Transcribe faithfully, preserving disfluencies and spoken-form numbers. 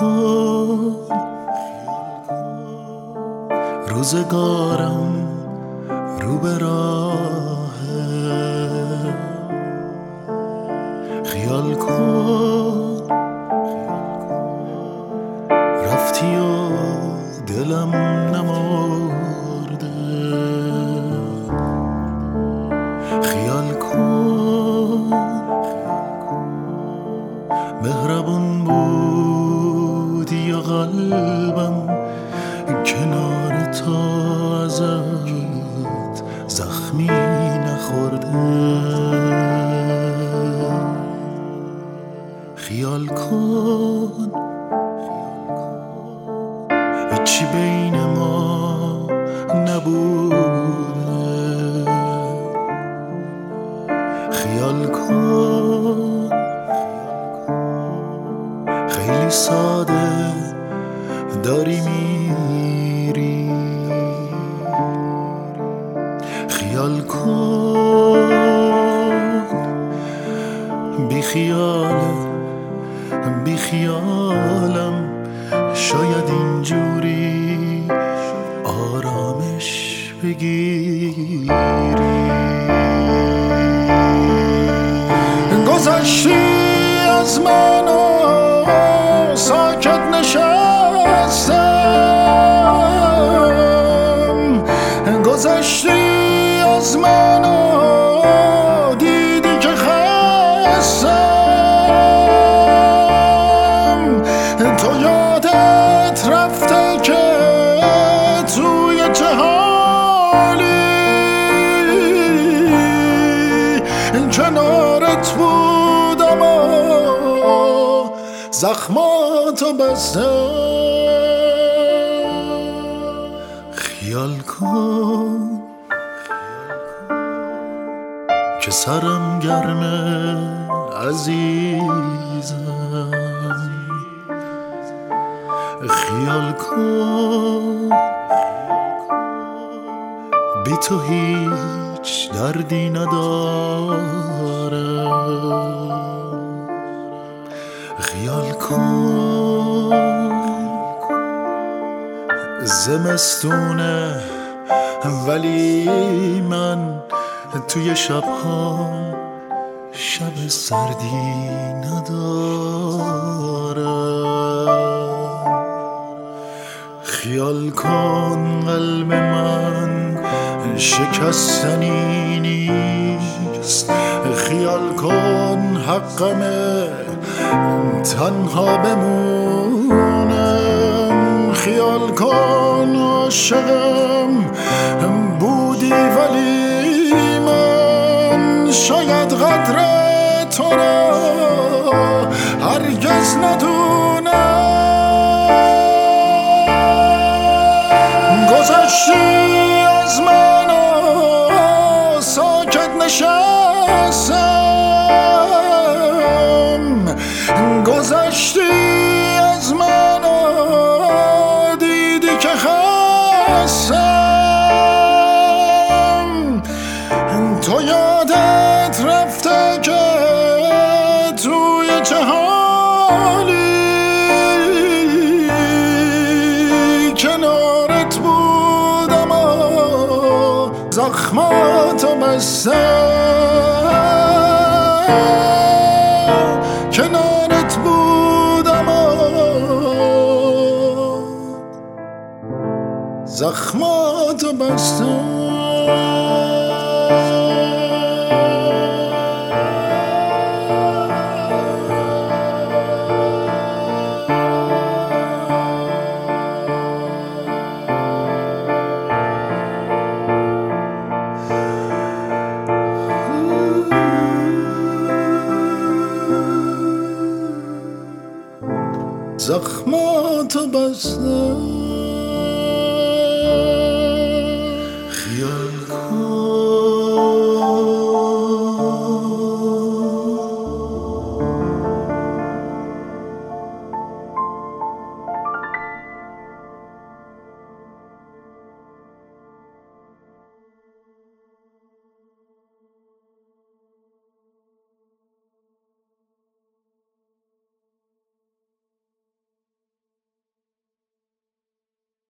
کن روزگارم رو به راهه، خیال کن رفتی و دلم نمرده، خیال کن مهربون بودی یا قلبم کنار تو ازت زخمی نخورده، خیال کن هیچی بین ما نبوده، خیال کن خیلی ساده داری میری، خیال کن بی خیال بی خیالم شاید اینجوری آرامش بگیری، گذشتی از من و ساکت نشستم، گذشتی از من و دیدی که خستم، تو یادت رفته که توی چه حالی کنارت بودم و زخماتو بستم، خیال کن که سرم گرمه عزیزم، خیال کن بی تو هیچ دردی ندارم، خیال کن زمستونه ولی من توی شب‌هام شب سردی ندارم، خیال کن قلب من شکستنی نیست، خیال کن حقمه تنها بمونم، خیال کن عاشقم بودی ولی من شاید قدر تو را هرگز ندونم، گذشتی از من و ساکت نشستم، گذشتی از من و دیدی که خستم، تو یادت رفته که توی چه حالی کنارت بودم و زخماتو بستم، کنارت بودم و زخماتو بستم. زخماتو بستم.